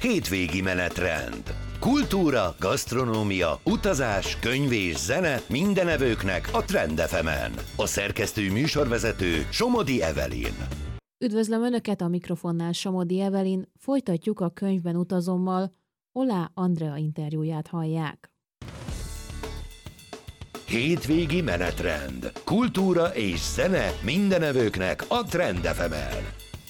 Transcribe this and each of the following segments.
Hétvégi menetrend. Kultúra, gasztronómia, utazás, könyv és zene minden evőknek a Trend FM-en. A szerkesztő műsorvezető Somodi Evelyn. Üdvözlöm Önöket, a mikrofonnál Somodi Evelyn. Folytatjuk a Könyvben utazommal. Oláh Andrea interjúját hallják. Hétvégi menetrend. Kultúra és zene minden evőknek a Trend FM-en.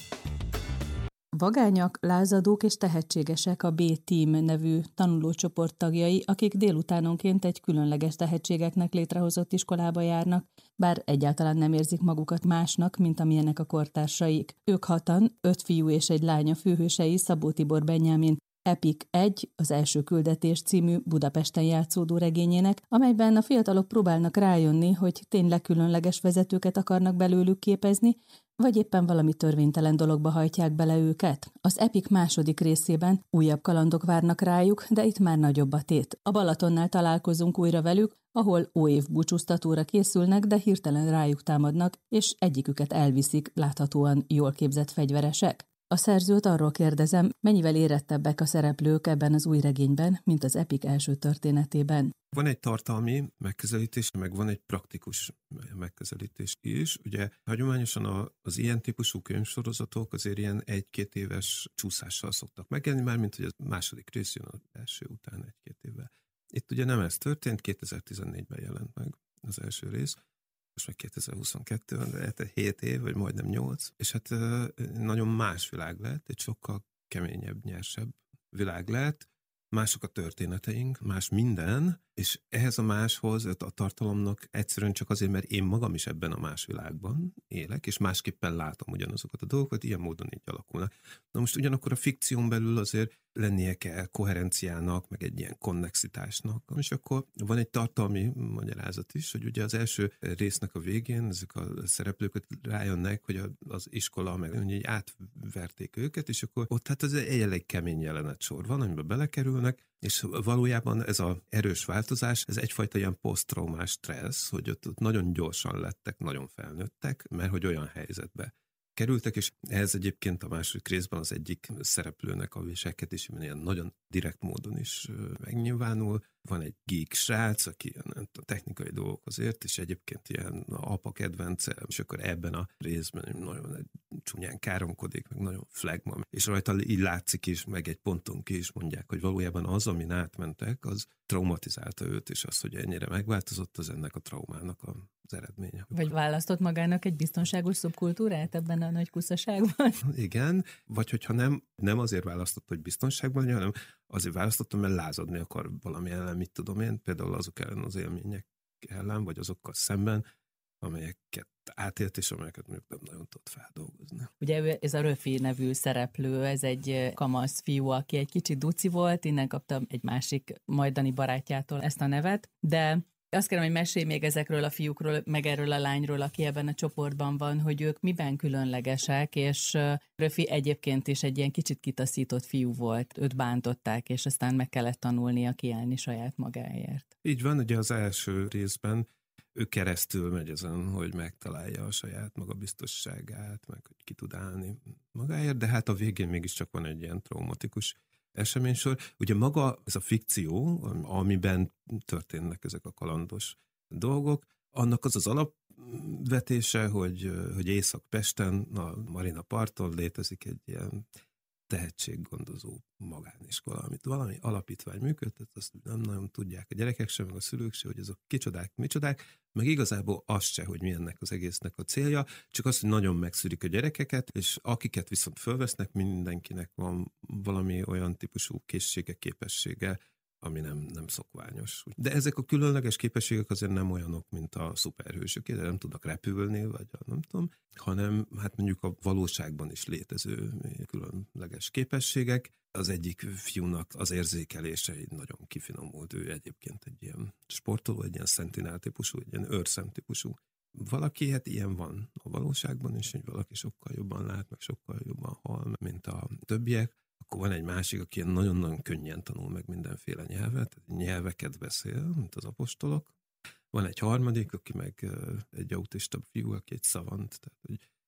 Vagányak, lázadók és tehetségesek a B-Team nevű tanulócsoport tagjai, akik délutánonként egy különleges tehetségeknek létrehozott iskolába járnak, bár egyáltalán nem érzik magukat másnak, mint amilyenek a kortársaik. Ők hatan, 5 fiú és egy lánya főhősei Szabó Tibor Benyámin Epic 1, az első küldetés című Budapesten játszódó regényének, amelyben a fiatalok próbálnak rájönni, hogy tényleg különleges vezetőket akarnak belőlük képezni, vagy éppen valami törvénytelen dologba hajtják bele őket. Az Epic második részében újabb kalandok várnak rájuk, de itt már nagyobb a tét. A Balatonnál találkozunk újra velük, ahol óév búcsúztatóra készülnek, de hirtelen rájuk támadnak, és egyiküket elviszik, láthatóan jól képzett fegyveresek. A szerzőt arról kérdezem, mennyivel érettebbek a szereplők ebben az új regényben, mint az Epic első történetében. Van egy tartalmi megközelítés, meg van egy praktikus megközelítés is. Ugye hagyományosan az ilyen típusú könyvsorozatok azért ilyen 1-2 éves csúszással szoktak megjelenni, már mint hogy a második rész jön az első után 1-2 évvel. Itt ugye nem ez történt, 2014-ben jelent meg az első rész, most meg 2022 van, de hát 7 év, vagy majdnem 8, és hát nagyon más világ lett, egy sokkal keményebb, nyersebb világ lett, mások a történeteink, más minden, és ehhez a máshoz, a tartalomnak egyszerűen csak azért, mert én magam is ebben a más világban élek, és másképpen látom ugyanazokat a dolgokat, ilyen módon így alakulnak. Na most ugyanakkor a fikción belül azért lennie kell koherenciának, meg egy ilyen konnexitásnak, és akkor van egy tartalmi magyarázat is, hogy ugye az első résznek a végén ezek a szereplőket rájönnek, hogy az iskola meg úgy átverték őket, és akkor ott hát ez egy elég kemény jelenetsor van, amiben belekerülnek, és valójában ez az erős változás, ez egyfajta ilyen poszttraumás stressz, hogy ott nagyon gyorsan lettek, nagyon felnőttek, mert hogy olyan helyzetbe kerültek, és ehhez egyébként a második részben az egyik szereplőnek a viselkedésében ilyen nagyon direkt módon is megnyilvánul. Van egy geek srác, aki a technikai dolgokhoz ért, és egyébként ilyen apa kedvence, és akkor ebben a részben nagyon csúnyán káromkodik, meg nagyon flagma, és rajta így látszik is, meg egy ponton ki is mondják, hogy valójában az, amin átmentek, az traumatizálta őt, és az, hogy ennyire megváltozott, az ennek a traumának az eredménye. Vagy választott magának egy biztonságos szubkultúrát ebben a nagy kuszaságban? Igen, vagy hogyha nem azért választott, hogy biztonságban legyen, hanem azért választottam, mert lázadni akar valami ellen, mit tudom én, például azok ellen az élmények ellen, vagy azokkal szemben, amelyeket átélt, és amelyeket mondjuk nem nagyon tudott feldolgozni. Ugye ez a Röfi nevű szereplő, ez egy kamasz fiú, aki egy kicsit duci volt, innen kapta egy másik majdani barátjától ezt a nevet, de azt kérem, hogy mesélj még ezekről a fiúkról, meg erről a lányról, aki ebben a csoportban van, hogy ők miben különlegesek, és Röfi egyébként is egy ilyen kicsit kitaszított fiú volt, őt bántották, és aztán meg kellett tanulnia kiállni saját magáért. Így van, ugye az első részben ő keresztül megy ezen, hogy megtalálja a saját magabiztosságát, meg hogy ki tud állni magáért, de hát a végén mégiscsak van egy ilyen traumatikus eseménysor. Ugye maga ez a fikció, amiben történnek ezek a kalandos dolgok, annak az alapvetése, hogy Észak-Pesten, a Marina parton létezik egy ilyen tehetséggondozó magániskola, amit valami alapítvány működtet, azt nem nagyon tudják a gyerekek sem, meg a szülők sem, hogy azok kicsodák, micsodák, meg igazából azt se, hogy mi ennek az egésznek a célja, csak azt, hogy nagyon megszűrik a gyerekeket, és akiket viszont fölvesznek, mindenkinek van valami olyan típusú készsége, képessége, ami nem szokványos. De ezek a különleges képességek azért nem olyanok, mint a szuperhősöké, de nem tudnak repülni, vagy nem tudom, hanem hát mondjuk a valóságban is létező különleges képességek. Az egyik fiúnak az érzékelése nagyon kifinomult, ő egyébként egy ilyen sportoló, egy ilyen sentinel típusú, egy ilyen őrszem típusú. Valaki, hát ilyen van a valóságban is, hogy valaki sokkal jobban lát, meg sokkal jobban hall, mint a többiek. Akkor van egy másik, aki nagyon-nagyon könnyen tanul meg mindenféle nyelvet, nyelveket beszél, mint az apostolok. Van egy harmadik, aki meg egy autista fiú, aki egy szavant, tehát hogy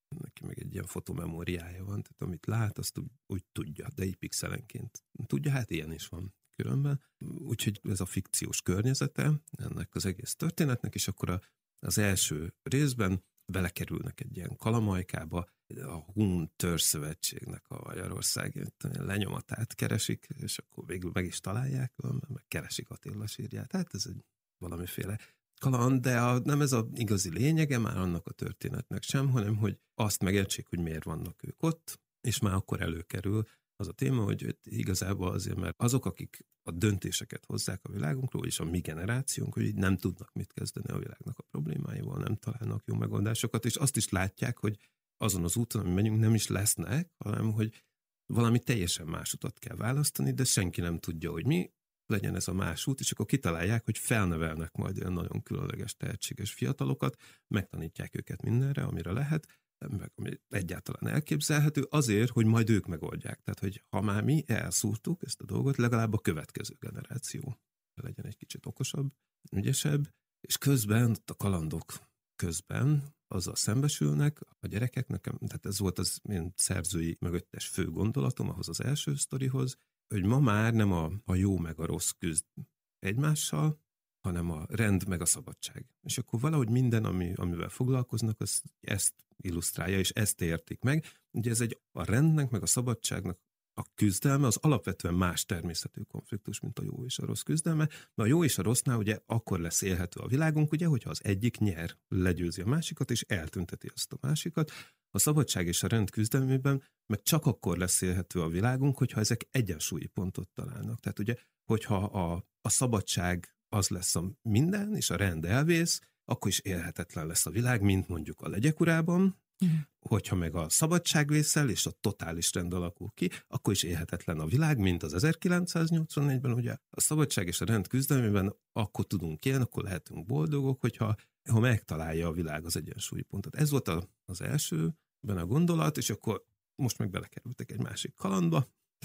neki meg egy ilyen fotomemóriája van, tehát amit lát, azt úgy tudja, de így pixelenként tudja, hát ilyen is van különben. Úgyhogy ez a fikciós környezete ennek az egész történetnek, és akkor az első részben belekerülnek egy ilyen kalamajkába, a Hun Törzszövetségnek a Magyarország lenyomatát keresik, és akkor végül meg is találják, meg keresik Attila sírját. Tehát ez egy valamiféle kaland, de nem ez az igazi lényege már annak a történetnek sem, hanem hogy azt megértsék, hogy miért vannak ők ott, és már akkor előkerül az a téma, hogy igazából azért, mert azok, akik a döntéseket hozzák a világunkról, és a mi generációnk, hogy nem tudnak mit kezdeni a világnak a problémáival, nem találnak jó megoldásokat, és azt is látják, hogy azon az úton, ami megyünk, nem is lesznek, hanem hogy valami teljesen más utat kell választani, de senki nem tudja, hogy mi legyen ez a más út, és akkor kitalálják, hogy felnevelnek majd olyan nagyon különleges, tehetséges fiatalokat, megtanítják őket mindenre, amire lehet, meg ami egyáltalán elképzelhető, azért, hogy majd ők megoldják. Tehát, hogy ha már mi elszúrtuk ezt a dolgot, legalább a következő generáció legyen egy kicsit okosabb, ügyesebb, és közben a kalandok közben azzal szembesülnek a gyerekek, tehát ez volt az én szerzői mögöttes fő gondolatom ahhoz az első sztorihoz, hogy ma már nem a jó meg a rossz küzd egymással, hanem a rend meg a szabadság. És akkor valahogy minden, amivel foglalkoznak, az ezt illusztrálja, és ezt értik meg. Ugye ez a rendnek meg a szabadságnak a küzdelme az alapvetően más természetű konfliktus, mint a jó és a rossz küzdelme, mert a jó és a rossznál ugye akkor lesz élhető a világunk, ugye, hogyha az egyik nyer, legyőzi a másikat, és eltünteti azt a másikat. A szabadság és a rend küzdelmében meg csak akkor lesz élhető a világunk, hogyha ezek egyensúlyi pontot találnak. Tehát ugye, hogyha a szabadság az lesz a minden, és a rend elvész, akkor is élhetetlen lesz a világ, mint mondjuk a Legyek urában. Hogyha meg a szabadság vészel, és a totális rend alakul ki, akkor is élhetetlen a világ, mint az 1984-ben, ugye a szabadság és a rend küzdelmében akkor tudunk élni, akkor lehetünk boldogok, hogyha megtalálja a világ az egyensúlyi pontot. Ez volt az elsőben a gondolat, és akkor most meg belekerültek egy másik kalandba,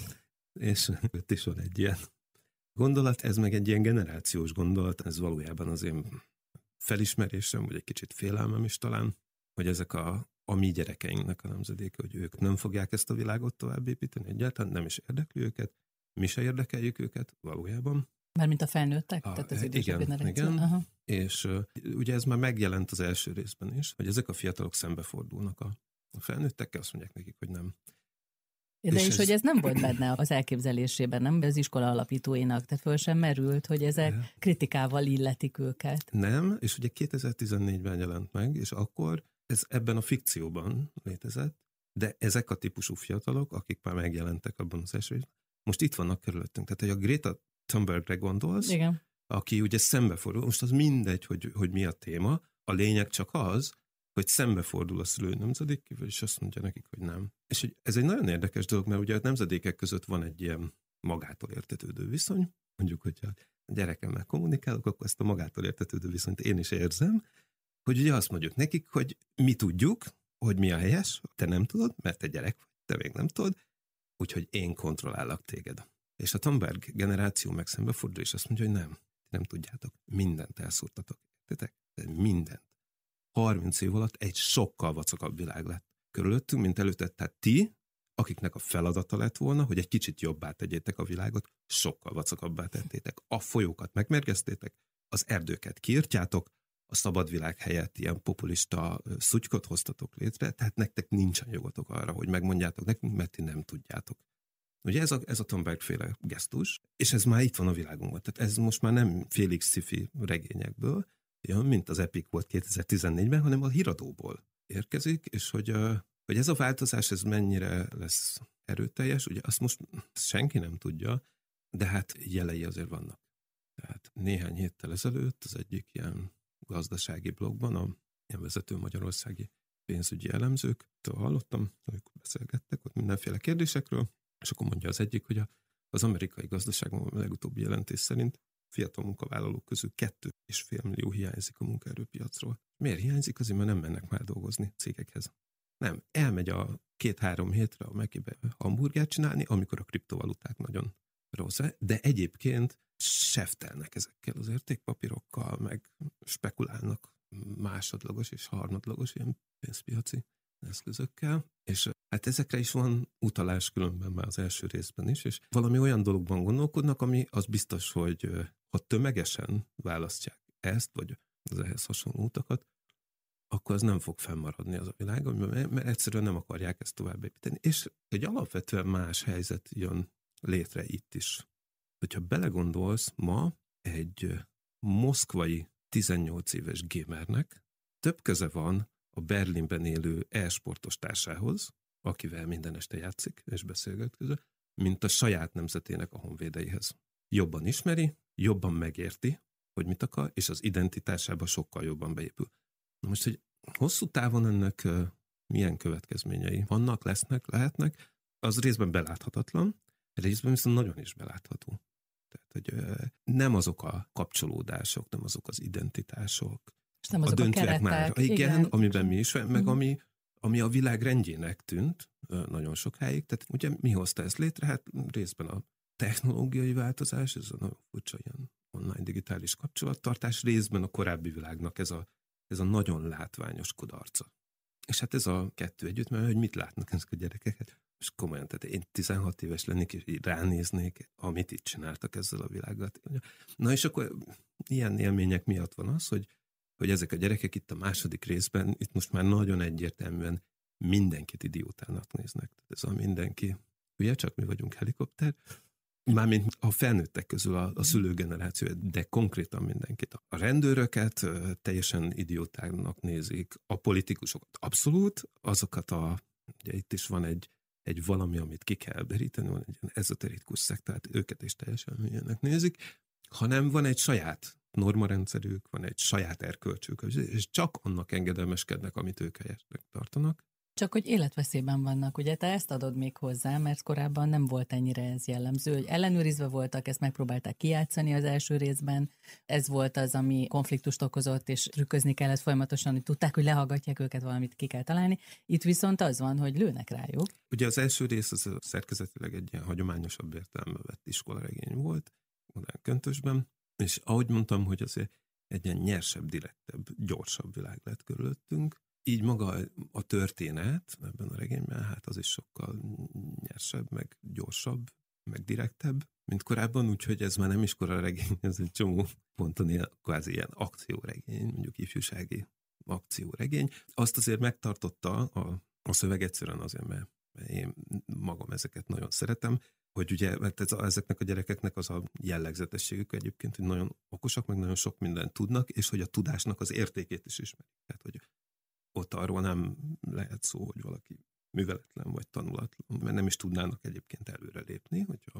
és ott is van egy ilyen gondolat, ez meg egy ilyen generációs gondolat, ez valójában az én felismerésem, vagy egy kicsit félelmem is talán, hogy ezek a mi gyerekeinknek a nemzedéke, hogy ők nem fogják ezt a világot tovább építeni egyáltalán, nem is érdekli őket, mi se érdekeljük őket valójában. Mármint a felnőttek? Tehát az idősebb generáció. Igen. Aha. És ugye ez már megjelent az első részben is, hogy ezek a fiatalok szembefordulnak a felnőttekkel, azt mondják nekik, hogy nem. De és hogy ez nem volt benne az elképzelésében, nem? Az iskola alapítóinak, tehát föl sem merült, hogy ezek kritikával illetik őket. Nem, és ugye 2014-ben jelent meg, és akkor ez ebben a fikcióban létezett, de ezek a típusú fiatalok, akik már megjelentek abban az esélyben, most itt vannak körülöttünk. Tehát, hogy a Greta Thunbergre gondolsz, igen, aki ugye szembefordul, most az mindegy, hogy mi a téma, a lényeg csak az, hogy szembefordul a szülő nemzedékével, és azt mondja nekik, hogy nem. És hogy ez egy nagyon érdekes dolog, mert ugye a nemzedékek között van egy ilyen magától értetődő viszony, mondjuk, hogyha a gyerekemmel kommunikálok, akkor ezt a magától értetődő viszonyt én is érzem, hogy ugye azt mondjuk nekik, hogy mi tudjuk, hogy mi a helyes, te nem tudod, mert te gyerek vagy, te még nem tudod, úgyhogy én kontrollálok téged. És a Thunberg generáció meg szembefordul, és azt mondja, hogy nem tudjátok, mindent elszúrtatok, értitek? Mindent. 30 év alatt egy sokkal vacakabb világ lett körülöttünk, mint előtte. Tehát ti, akiknek a feladata lett volna, hogy egy kicsit jobbá tegyétek a világot, sokkal vacakabbá tettétek. A folyókat megmérgeztétek, az erdőket kiirtjátok, a szabad világ helyett ilyen populista szutykot hoztatok létre, tehát nektek nincsen jogotok arra, hogy megmondjátok nekünk, mert ti nem tudjátok. Ugye ez a Thunberg-féle gesztus, és ez már itt van a világunkban. Tehát ez most már nem félig sci-fi regényekből, mint az Epic volt 2014-ben, hanem a híradóból érkezik, és hogy ez a változás, ez mennyire lesz erőteljes, ugye azt most senki nem tudja, de hát jelei azért vannak. Tehát néhány héttel ezelőtt az egyik ilyen gazdasági blogban, a ilyen vezető magyarországi pénzügyi elemzőktől hallottam, ők beszélgettek ott mindenféle kérdésekről, és akkor mondja az egyik, hogy az amerikai gazdaságban a legutóbbi jelentés szerint fiatal munkavállalók közül 2,5 millió hiányzik a munkaerőpiacról. Miért hiányzik? Azért, mert nem mennek már dolgozni cégekhez. Nem, elmegy a 2-3 hétre a Mekibe hamburgert csinálni, amikor a kriptovaluták nagyon rossz, de egyébként seftelnek ezekkel az értékpapírokkal, meg spekulálnak másodlagos és harmadlagos ilyen pénzpiaci eszközökkel, és hát ezekre is van utalás különben már az első részben is, és valami olyan dologban gondolkodnak, ami az biztos, hogy ha tömegesen választják ezt, vagy az ehhez hasonló utakat, akkor az nem fog fennmaradni az a világon, mert egyszerűen nem akarják ezt tovább építeni. És egy alapvetően más helyzet jön létre itt is. Hogyha belegondolsz, ma egy moszkvai 18 éves gamernek több köze van a Berlinben élő e-sportos társához, akivel minden este játszik és beszélget közül, mint a saját nemzetének a honvédeihez. Jobban ismeri, jobban megérti, hogy mit akar, és az identitásába sokkal jobban beépül. Na most, hogy hosszú távon ennek milyen következményei vannak, lesznek, lehetnek, az részben beláthatatlan, részben viszont nagyon is belátható. Tehát, hogy nem azok a kapcsolódások, nem azok az identitások, és nem azok a döntőek már. Igen, amiben mi is, meg ami a világ rendjének tűnt nagyon sokáig. Tehát ugye mi hozta ezt létre? Hát részben a technológiai változás, ez a nagyon furcsa ilyen online digitális kapcsolattartás, részben a korábbi világnak ez a nagyon látványos kudarca. És hát ez a kettő együtt, mert hogy mit látnak ezek a gyerekek? És komolyan, tehát én 16 éves lennék, és így ránéznék, amit itt csináltak ezzel a világgal. Na és akkor ilyen élmények miatt van az, hogy ezek a gyerekek itt a második részben, itt most már nagyon egyértelműen mindenkit idiótának néznek. Tehát ez a mindenki, ugye csak mi vagyunk helikopter, mármint a felnőttek közül a szülőgeneráció, de konkrétan mindenkit. A rendőröket teljesen idiótának nézik, a politikusokat abszolút, azokat ugye itt is van egy valami, amit ki kell deríteni, van egy ezoterikus szektát, őket is teljesen ilyenek nézik, hanem van egy saját normarendszerük, van egy saját erkölcsük, és csak annak engedelmeskednek, amit ők helyesnek tartanak. Csak hogy életveszélyben vannak, ugye te ezt adod még hozzá, mert korábban nem volt ennyire ez jellemző, hogy ellenőrizve voltak, ezt megpróbálták kijátszani az első részben, ez volt az, ami konfliktust okozott, és trükközni kellett folyamatosan, hogy tudták, hogy lehallgatják őket, valamit ki kell találni. Itt viszont az van, hogy lőnek rájuk. Ugye az első rész az szerkezetileg egy ilyen hagyományosabb értelembe vett iskolaregény volt, modern köntösben, és ahogy mondtam, hogy azért egy ilyen nyersebb, direktebb, gyorsabb világ lett körülöttünk, így maga a történet ebben a regényben, hát az is sokkal nyersebb, meg gyorsabb, meg direktebb, mint korábban, úgyhogy ez már nem iskola regény, ez egy csomó ponton ilyen, kvázi ilyen akcióregény, mondjuk ifjúsági akcióregény. Azt azért megtartotta a szöveg egyszerűen azért, mert én magam ezeket nagyon szeretem, hogy ugye, mert ezeknek a gyerekeknek az a jellegzetességük egyébként, hogy nagyon okosak, meg nagyon sok mindent tudnak, és hogy a tudásnak az értékét is ismerik. Tehát, hogy ott arról nem lehet szó, hogy valaki műveletlen vagy tanulatlan, mert nem is tudnának egyébként előrelépni,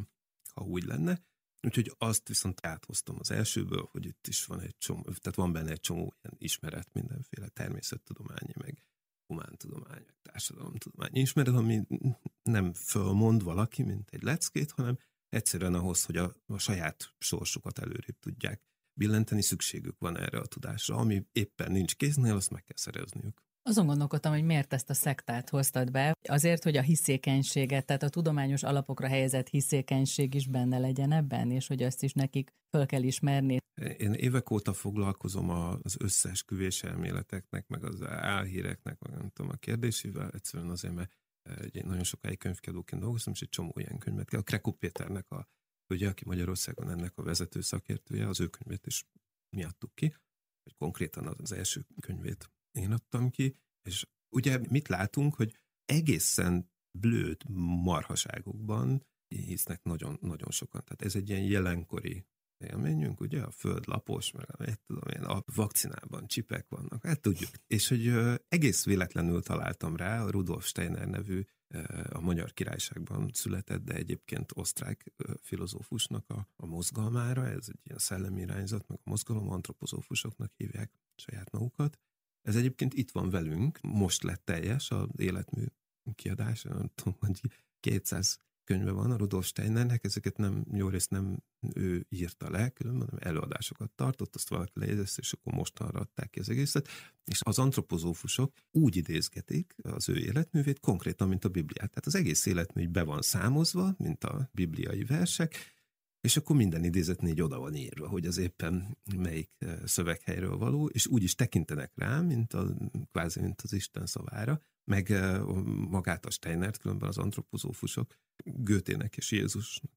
ha úgy lenne. Úgyhogy azt viszont áthoztam az elsőből, hogy itt is van egy csomó, tehát van benne egy csomó ilyen ismeret, mindenféle természettudományi, meg humántudomány, meg társadalomtudományi ismeret, ami nem fölmond valaki, mint egy leckét, hanem egyszerűen ahhoz, hogy a saját sorsukat előrébb tudják billenteni, szükségük van erre a tudásra. Ami éppen nincs kéznél, azt meg kell szerezniük. Azon gondolkodtam, hogy miért ezt a szektát hoztad be. Azért, hogy a hiszékenységet, tehát a tudományos alapokra helyezett hiszékenység is benne legyen ebben, és hogy azt is nekik föl kell ismerni. Én évek óta foglalkozom az összeesküvés elméleteknek, meg az álhíreknek, meg nem tudom, a kérdésével, egyszerűen azért, mert nagyon sokáig könyvkiadóként dolgoztam, és egy csomó ilyen könyvet kell. A Krekó Péternek, ugye, aki Magyarországon ennek a vezető szakértője, az ő könyvét is mi adtuk ki, hogy konkrétan az első könyvét én adtam ki, és ugye mit látunk, hogy egészen blőd marhaságokban hisznek nagyon, nagyon sokan. Tehát ez egy ilyen jelenkori élményünk, ugye, a föld lapos, meg a vakcinában csipek vannak, hát tudjuk. És hogy egész véletlenül találtam rá a Rudolf Steiner nevű, a Magyar Királyságban született, de egyébként osztrák filozófusnak a mozgalmára, ez egy ilyen szellemi irányzat, meg a mozgalom antropozófusoknak hívják saját magukat. Ez egyébként itt van velünk, most lett teljes az életmű kiadás, nem tudom, hogy 200 könyve van a Rudolf Steinernek, ezeket jó részt nem ő írta le, különben előadásokat tartott, azt valaki lejegyezte, és akkor mostanra adták ki az egészet, és az antropozófusok úgy idézgetik az ő életművét konkrétan, mint a Bibliát. Tehát az egész életmű be van számozva, mint a bibliai versek, és akkor minden idézetnél így oda van írva, hogy az éppen melyik szöveghelyről való, és úgy is tekintenek rá, kvázi mint az Isten szavára, meg magát a Steinert, különben az antropozófusok Goethének és Jézusnak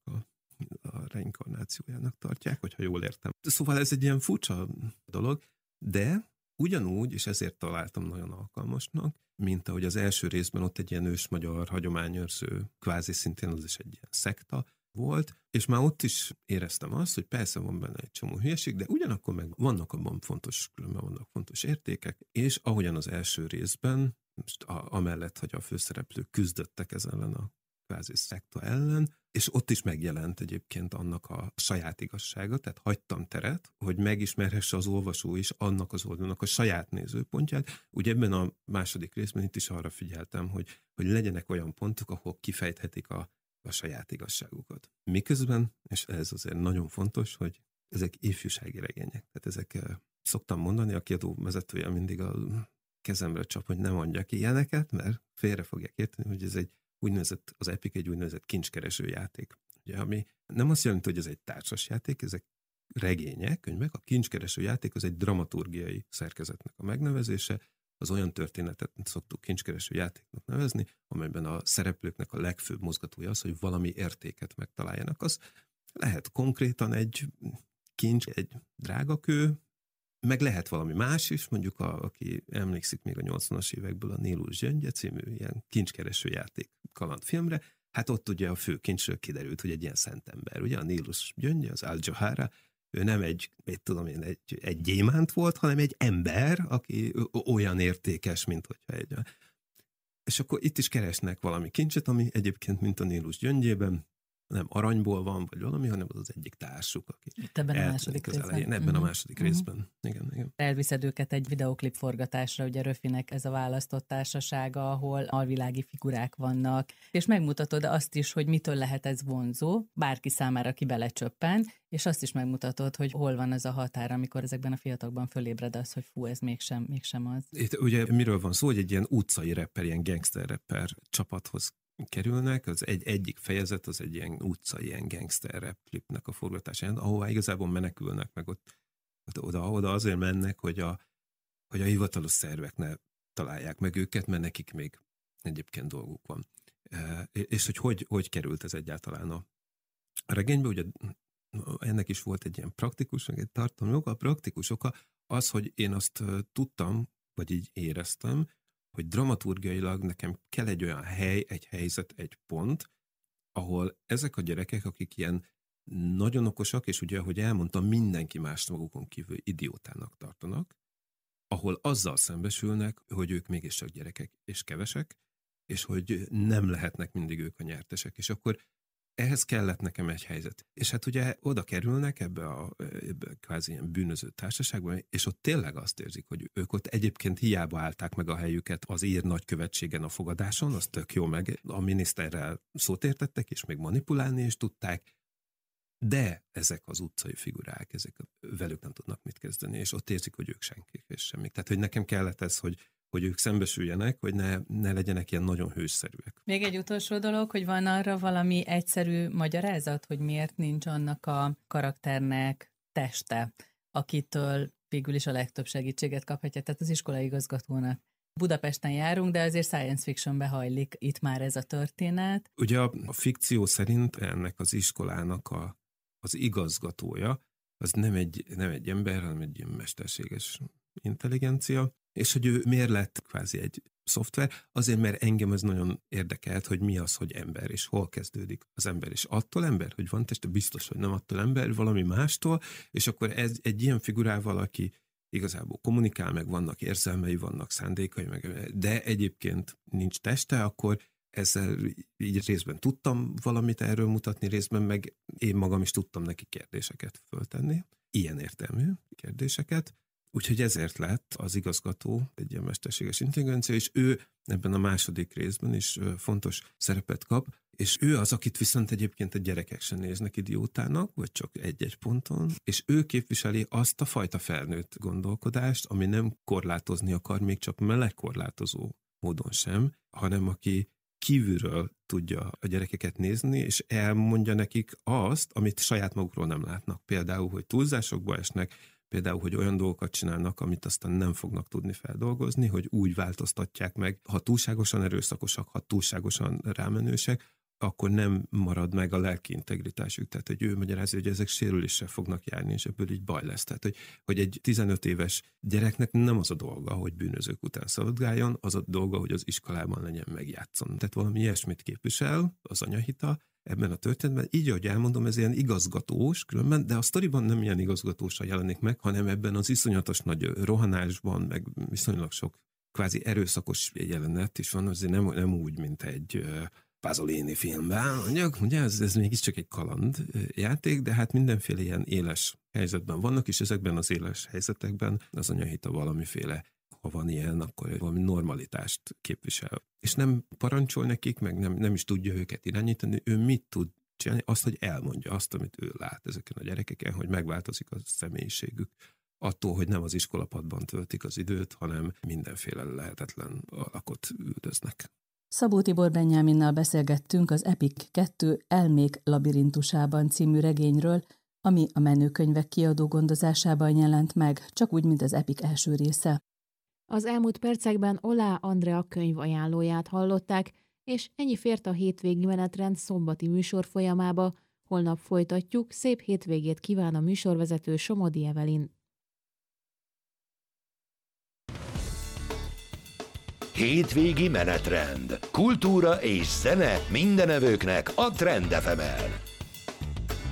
a reinkarnációjának tartják, hogyha jól értem. Szóval ez egy ilyen furcsa dolog, de ugyanúgy, és ezért találtam nagyon alkalmasnak, mint ahogy az első részben ott egy ilyen ősmagyar hagyományőrző, kvázi szintén az is egy ilyen szekta volt, és már ott is éreztem azt, hogy persze van benne egy csomó hülyeség, de ugyanakkor meg vannak abban különben vannak fontos értékek, és ahogyan az első részben, most amellett, hogy a főszereplők küzdöttek ez ellen a kvázi szekta ellen, és ott is megjelent egyébként annak a saját igazsága, tehát hagytam teret, hogy megismerhesse az olvasó is annak az oldalnak a saját nézőpontját. Ugye ebben a második részben itt is arra figyeltem, hogy legyenek olyan pontok, ahol kifejthetik a saját igazságukat. Miközben, és ez azért nagyon fontos, hogy ezek ifjúsági regények. Tehát ezek, szoktam mondani, a kiadó vezetője mindig a kezemre csap, hogy ne mondjak ilyeneket, mert félre fogják érteni, hogy ez egy úgynevezett, az Epic egy úgynevezett kincskereső játék. Ugye, ami nem azt jelenti, hogy ez egy társas játék, ezek regények, könyvek, a kincskereső játék az egy dramaturgiai szerkezetnek a megnevezése, az olyan történetet szoktuk kincskereső játéknak nevezni, amelyben a szereplőknek a legfőbb mozgatója az, hogy valami értéket megtaláljanak. Az lehet konkrétan egy kincs, egy drágakő, meg lehet valami más is, mondjuk aki emlékszik még a 80-as évekből a Nílus Gyöngye című ilyen kincskereső játék kalandfilmre, hát ott ugye a fő kincsről kiderült, hogy egy ilyen szentember, ugye a Nílus Gyöngye, az Al-Johara, ő nem egy gyémánt volt, hanem egy ember, aki olyan értékes, mint hogyha egy... És akkor itt is keresnek valami kincset, ami egyébként, mint a Nílus Gyöngyében, nem aranyból van, vagy valami, hanem az egyik társuk, aki itt ebben a második részben. Ebben a második részben. Igen. Elviszed őket egy videoklip forgatásra, ugye Röfinek ez a választott társasága, ahol alvilági figurák vannak, és megmutatod azt is, hogy mitől lehet ez vonzó, bárki számára, aki belecsöppen, és azt is megmutatod, hogy hol van ez a határ, amikor ezekben a fiatalokban fölébred az, hogy fú, ez mégsem az. Itt ugye miről van szó, hogy egy ilyen utcai rapper, ilyen gangster rapper csapathoz kerülnek, az egyik fejezet az egy ilyen utcai, ilyen gangster rap klipnek a forgatásán, ahová igazából menekülnek, meg oda azért mennek, hogy a hivatalos szervek ne találják meg őket, mert nekik még egyébként dolguk van. És hogy került ez egyáltalán a regénybe, ugye ennek is volt egy ilyen praktikus, meg egy tartalmi oka. A praktikus oka az, hogy én azt tudtam, vagy így éreztem, hogy dramaturgiailag nekem kell egy olyan hely, egy helyzet, egy pont, ahol ezek a gyerekek, akik ilyen nagyon okosak, és ugye, ahogy elmondtam, mindenki mást magukon kívül idiótának tartanak, ahol azzal szembesülnek, hogy ők mégiscsak gyerekek és kevesek, és hogy nem lehetnek mindig ők a nyertesek. És akkor ehhez kellett nekem egy helyzet. És hát ugye oda kerülnek ebbe kvázi ilyen bűnöző társaságban, és ott tényleg azt érzik, hogy ők ott egyébként hiába állták meg a helyüket az ír nagykövetségen a fogadáson, az tök jó, meg a miniszterrel szót értettek, és még manipulálni is tudták, de ezek az utcai figurák, velük nem tudnak mit kezdeni, és ott érzik, hogy ők senkik és semmik. Tehát, hogy nekem kellett ez, hogy ők szembesüljenek, hogy ne legyenek ilyen nagyon hősszerűek. Még egy utolsó dolog, hogy van arra valami egyszerű magyarázat, hogy miért nincs annak a karakternek teste, akitől végül is a legtöbb segítséget kaphatja, tehát az iskolai igazgatónak. Budapesten járunk, de azért science fictionbe hajlik itt már ez a történet. Ugye a fikció szerint ennek az iskolának az igazgatója, az nem egy ember, hanem egy ilyen mesterséges intelligencia, és hogy ő miért lett kvázi egy szoftver, azért, mert engem ez nagyon érdekelt, hogy mi az, hogy ember, és hol kezdődik az ember, és attól ember, hogy van teste, biztos, hogy nem attól ember, valami mástól, és akkor ez egy ilyen figurával, aki igazából kommunikál, meg vannak érzelmei, vannak szándékai, de egyébként nincs teste, akkor ezzel így részben tudtam valamit erről mutatni, részben meg én magam is tudtam neki kérdéseket föltenni, ilyen értelmű kérdéseket. Úgyhogy ezért lett az igazgató egy ilyen mesterséges intelligencia, és ő ebben a második részben is fontos szerepet kap, és ő az, akit viszont egyébként a gyerekek sem néznek idiótának, vagy csak egy-egy ponton, és ő képviseli azt a fajta felnőtt gondolkodást, ami nem korlátozni akar, még csak melegkorlátozó módon sem, hanem aki kívülről tudja a gyerekeket nézni, és elmondja nekik azt, amit saját magukról nem látnak. Például, hogy túlzásokba esnek, például, hogy olyan dolgokat csinálnak, amit aztán nem fognak tudni feldolgozni, hogy úgy változtatják meg, ha túlságosan erőszakosak, ha túlságosan rámenősek, akkor nem marad meg a lelki integritásuk. Tehát, hogy ő magyarázza, hogy ezek sérüléssel fognak járni, és ebből így baj lesz. Tehát, hogy egy 15 éves gyereknek nem az a dolga, hogy bűnözők után szaladgáljon, az a dolga, hogy az iskolában legyen, megjátszon. Tehát valami ilyesmit képvisel az anyahita ebben a történetben. Így, ahogy elmondom, ez ilyen igazgatós különben, de a sztoriban nem ilyen igazgatósan jelenik meg, hanem ebben az iszonyatos nagy rohanásban, meg viszonylag sok kvázi erőszakos jelenet is van, azért nem úgy, mint egy Pasolini filmben, mondjuk, ugye ez mégiscsak egy kalandjáték, de hát mindenféle ilyen éles helyzetben vannak, és ezekben az éles helyzetekben az anyahita valamiféle, ha van ilyen, akkor valami normalitást képvisel. És nem parancsol nekik, meg nem is tudja őket irányítani, ő mit tud csinálni? Azt, hogy elmondja azt, amit ő lát ezeken a gyerekeken, hogy megváltozik a személyiségük. Attól, hogy nem az iskolapadban töltik az időt, hanem mindenféle lehetetlen alakot üldöznek. Szabó Tibor Benyáminnal beszélgettünk az Epic 2 Elmék labirintusában című regényről, ami a Menőkönyvek kiadó gondozásában jelent meg, csak úgy, mint az Epic első része. Az elmúlt percekben Oláh Andrea könyv ajánlóját hallották, és ennyi fért a hétvégi menetrend szombati műsor folyamába. Holnap folytatjuk, szép hétvégét kíván a műsorvezető Somodi Evelyn. Hétvégi menetrend. Kultúra és zene mindenevőknek a Trend FM-en.